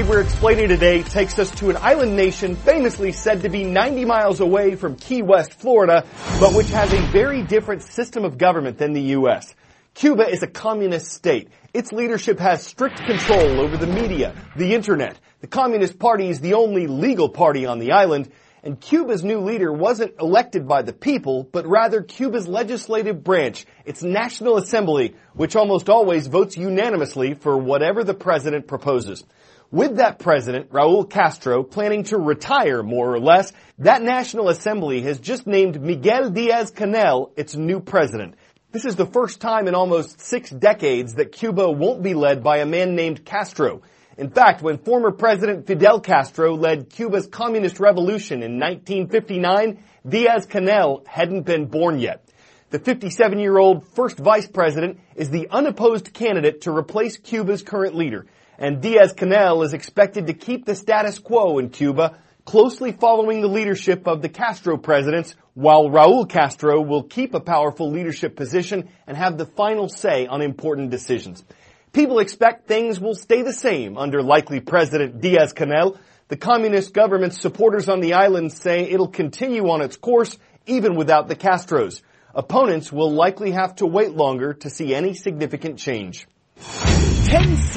story we're explaining today takes us to an island nation famously said to be 90 miles away from Key West, Florida, but which has a very different system of government than the U.S. Cuba is a communist state. Its leadership has strict control over the media, the internet. The Communist Party is the only legal party on the island, and Cuba's new leader wasn't elected by the people, but rather Cuba's legislative branch, its National Assembly, which almost always votes unanimously for whatever the president proposes. With that president, Raul Castro, planning to retire more or less, that National Assembly has just named Miguel Diaz-Canel its new president. This is the first time in almost 6 decades that Cuba won't be led by a man named Castro. In fact, when former President Fidel Castro led Cuba's communist revolution in 1959, Diaz-Canel hadn't been born yet. The 57-year-old first vice president is the unopposed candidate to replace Cuba's current leader, and Diaz-Canel is expected to keep the status quo in Cuba, closely following the leadership of the Castro presidents, while Raul Castro will keep a powerful leadership position and have the final say on important decisions. People expect things will stay the same under likely President Diaz-Canel. The communist government's supporters on the island say it'll continue on its course even without the Castros. Opponents will likely have to wait longer to see any significant change.